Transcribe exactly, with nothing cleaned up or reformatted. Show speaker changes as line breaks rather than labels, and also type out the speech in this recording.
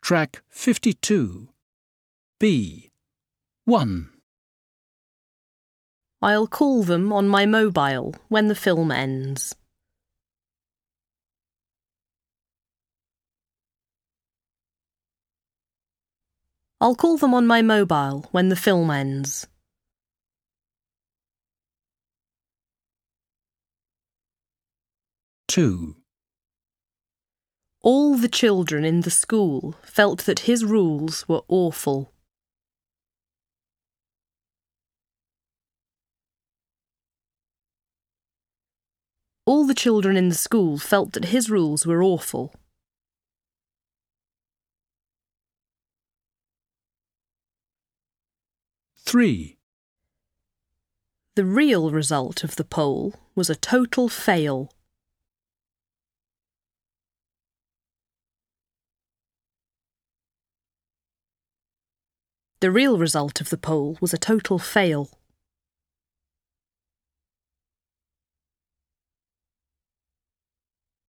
Track fifty-two. B. one.
I'll call them on my mobile when the film ends. I'll call them on my mobile when the film ends.
two.
All the children in the school felt that his rules were awful. All the children in the school felt that his rules were awful.
three.
The real result of the poll was a total fail. The real result of the poll was a total fail.